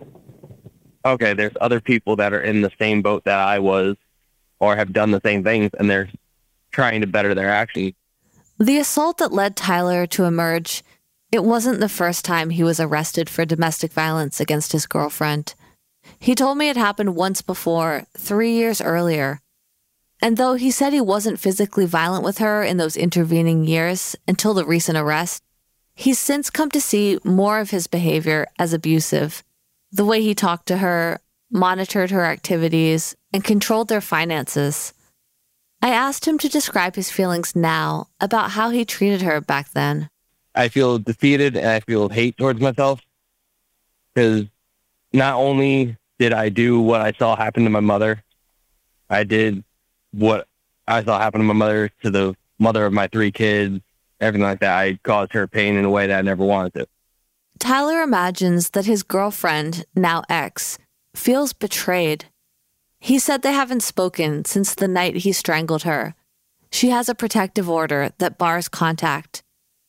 okay, there's other people that are in the same boat that I was or have done the same things, and they're trying to better their actions. The assault that led Tyler to Emerge, it wasn't the first time he was arrested for domestic violence against his girlfriend. He told me it happened once before, three years earlier. And though he said he wasn't physically violent with her in those intervening years until the recent arrest, he's since come to see more of his behavior as abusive. The way he talked to her, monitored her activities, and controlled their finances. I asked him to describe his feelings now about how he treated her back then. I feel defeated and I feel hate towards myself, because not only did I do what I saw happen to my mother, I did what I saw happen to my mother, to the mother of my three kids, everything like that. I caused her pain in a way that I never wanted to. Tyler imagines that his girlfriend, now ex, feels betrayed. He said they haven't spoken since the night he strangled her. She has a protective order that bars contact.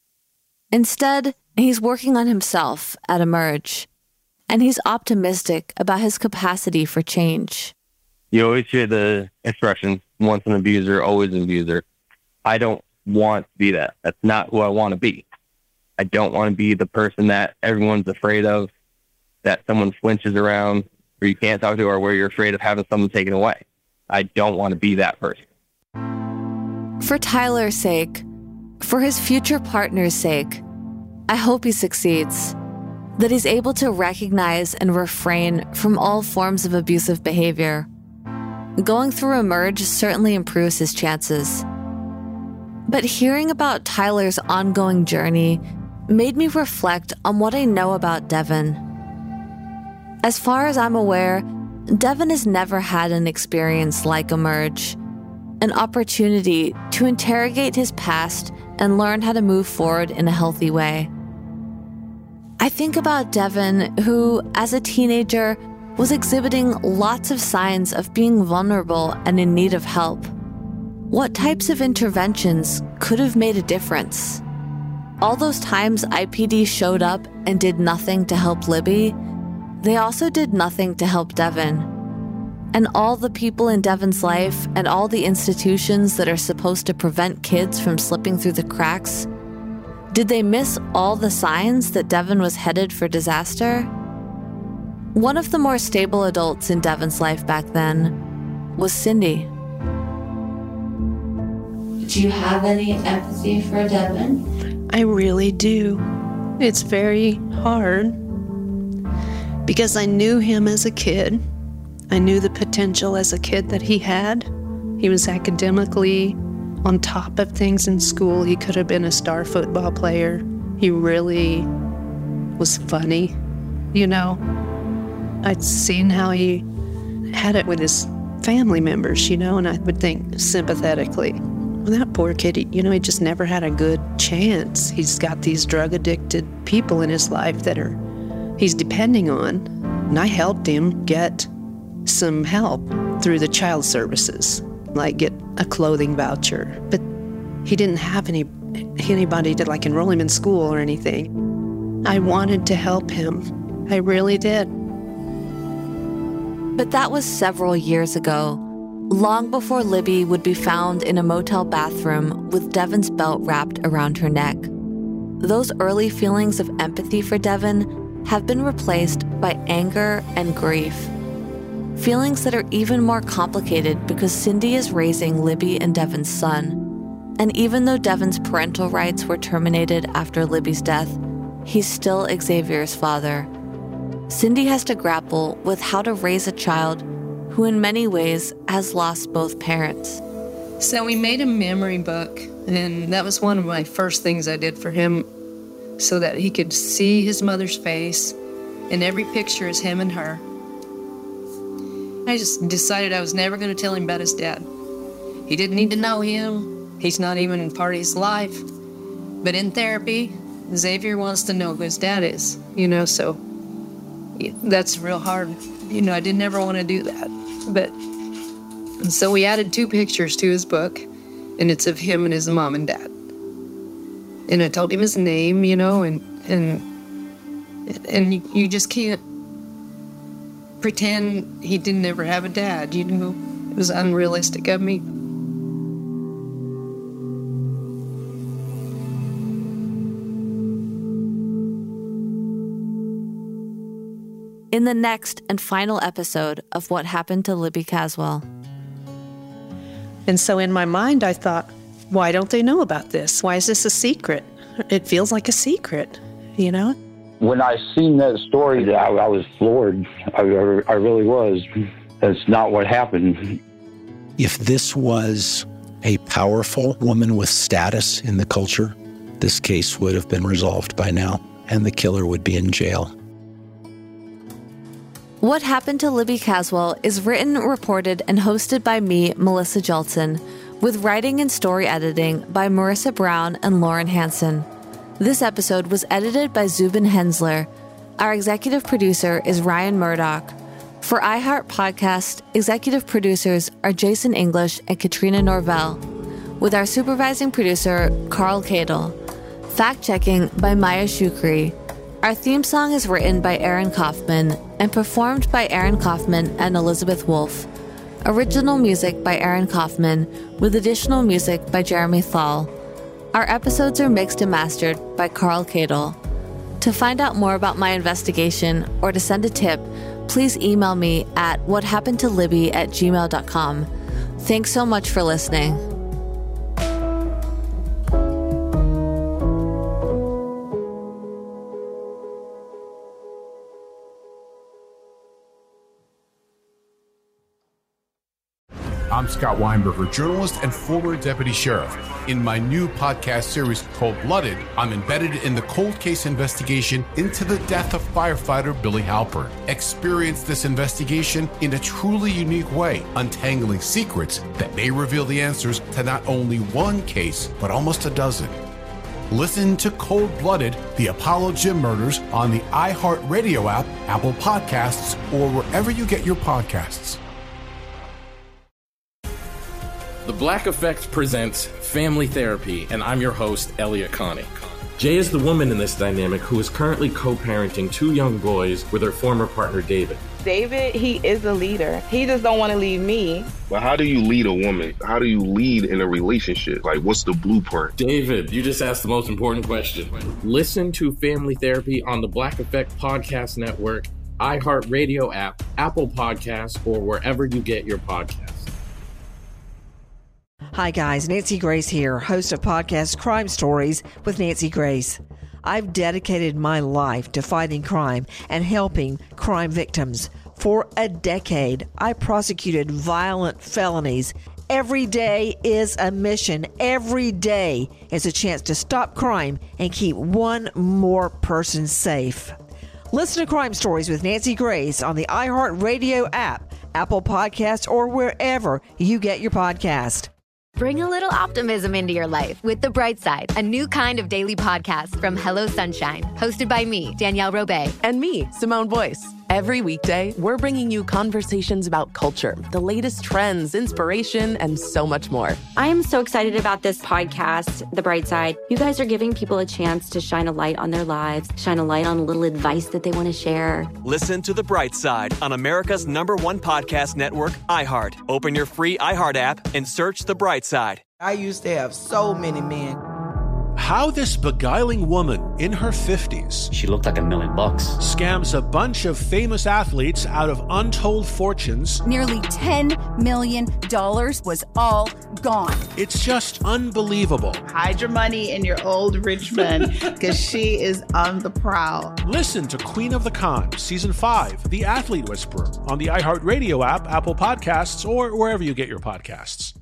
Instead, he's working on himself at Emerge, and he's optimistic about his capacity for change. You always hear the expression, once an abuser, always an abuser. I don't want to be that. That's not who I want to be. I don't want to be the person that everyone's afraid of, that someone flinches around, or you can't talk to, or where you're afraid of having someone taken away. I don't want to be that person. For Tyler's sake, for his future partner's sake, I hope he succeeds. That he's able to recognize and refrain from all forms of abusive behavior. Going through Emerge certainly improves his chances. But hearing about Tyler's ongoing journey made me reflect on what I know about Devin. As far as I'm aware, Devin has never had an experience like Emerge, an opportunity to interrogate his past and learn how to move forward in a healthy way. I think about Devin, who, as a teenager, was exhibiting lots of signs of being vulnerable and in need of help. What types of interventions could have made a difference? All those times I P D showed up and did nothing to help Libby, they also did nothing to help Devin. And all the people in Devin's life and all the institutions that are supposed to prevent kids from slipping through the cracks, did they miss all the signs that Devin was headed for disaster? One of the more stable adults in Devin's life back then was Cindy. Do you have any empathy for Devin? I really do. It's very hard because I knew him as a kid. I knew the potential as a kid that he had. He was academically on top of things in school. He could have been a star football player. He really was funny, you know. I'd seen how he had it with his family members, you know, and I would think sympathetically, well, that poor kid, you know, he just never had a good chance. He's got these drug-addicted people in his life that are he's depending on. And I helped him get some help through the child services, like get a clothing voucher. But he didn't have any anybody to like enroll him in school or anything. I wanted to help him. I really did. But that was several years ago, long before Libby would be found in a motel bathroom with Devin's belt wrapped around her neck. Those early feelings of empathy for Devin have been replaced by anger and grief. Feelings that are even more complicated because Cindy is raising Libby and Devin's son. And even though Devin's parental rights were terminated after Libby's death, he's still Xavier's father. Cindy has to grapple with how to raise a child who in many ways has lost both parents. So we made a memory book, and that was one of my first things I did for him so that he could see his mother's face, and every picture is him and her. I just decided I was never going to tell him about his dad. He didn't need to know him. He's not even part of his life. But in therapy, Xavier wants to know who his dad is, you know, so that's real hard. You know, I didn't ever want to do that. But and so we added two pictures to his book, and it's of him and his mom and dad. And I told him his name, you know, and and and you, you just can't pretend he didn't ever have a dad, you know. It was unrealistic of me. In the next and final episode of What Happened to Libby Caswell. And so in my mind, I thought, why don't they know about this? Why is this a secret? It feels like a secret, you know? When I seen that story, I, I was floored. I, I really was. That's not what happened. If this was a powerful woman with status in the culture, this case would have been resolved by now, and the killer would be in jail. What Happened to Libby Caswell is written, reported, and hosted by me, Melissa Jeltsin, with writing and story editing by Marissa Brown and Lauren Hansen. This episode was edited by Zubin Hensler. Our executive producer is Ryan Murdoch. For iHeart Podcast, executive producers are Jason English and Katrina Norvell, with our supervising producer, Carl Cadle. Fact-checking by Maya Shukri. Our theme song is written by Aaron Kaufman and performed by Aaron Kaufman and Elizabeth Wolfe. Original music by Aaron Kaufman, with additional music by Jeremy Thal. Our episodes are mixed and mastered by Carl Cadle. To find out more about my investigation or to send a tip, please email me at whathappenedtolibby at gmail dot com. Thanks so much for listening. I'm Scott Weinberger, journalist and former deputy sheriff. In my new podcast series, Cold Blooded, I'm embedded in the cold case investigation into the death of firefighter Billy Halpern. Experience this investigation in a truly unique way, untangling secrets that may reveal the answers to not only one case, but almost a dozen. Listen to Cold Blooded, The Apollo Gym Murders on the iHeartRadio app, Apple Podcasts, or wherever you get your podcasts. The Black Effect presents Family Therapy, and I'm your host, Elliot Connie. Jay is the woman in this dynamic who is currently co-parenting two young boys with her former partner, David. David, he is a leader. He just don't want to leave me. But how do you lead a woman? How do you lead in a relationship? Like, what's the blueprint? David, you just asked the most important question. Listen to Family Therapy on the Black Effect Podcast Network, iHeartRadio app, Apple Podcasts, or wherever you get your podcasts. Hi guys, Nancy Grace here, host of podcast Crime Stories with Nancy Grace. I've dedicated my life to fighting crime and helping crime victims. For a decade, I prosecuted violent felonies. Every day is a mission. Every day is a chance to stop crime and keep one more person safe. Listen to Crime Stories with Nancy Grace on the iHeartRadio app, Apple Podcasts, or wherever you get your podcast. Bring a little optimism into your life with The Bright Side, a new kind of daily podcast from Hello Sunshine, hosted by me, Danielle Robay. And me, Simone Boyce. Every weekday, we're bringing you conversations about culture, the latest trends, inspiration, and so much more. I am so excited about this podcast, The Bright Side. You guys are giving people a chance to shine a light on their lives, shine a light on a little advice that they want to share. Listen to The Bright Side on America's number one podcast network, iHeart. Open your free iHeart app and search The Bright Side. I used to have so many men. How this beguiling woman in her fifties, she looked like a million bucks, scams a bunch of famous athletes out of untold fortunes. Nearly ten million dollars was all gone. It's just unbelievable. Hide your money in your old rich man, because she is on the prowl. Listen to Queen of the Con, Season five, The Athlete Whisperer, on the iHeartRadio app, Apple Podcasts, or wherever you get your podcasts.